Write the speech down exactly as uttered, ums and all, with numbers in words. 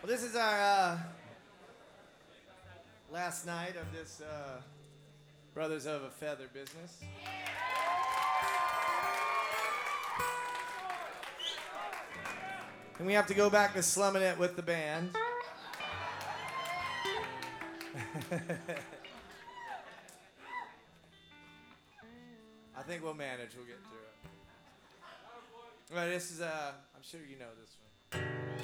This is our uh, last night of this uh, Brothers of a Feather business. And we have to go back to slumming it with the band. I think we'll manage. We'll get through it. All right, this is, uh, I'm sure you know this one.